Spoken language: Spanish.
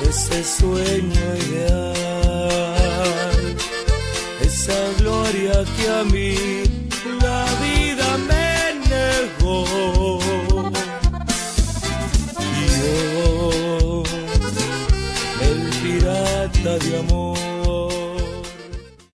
ese sueño ideal, esa gloria que a mí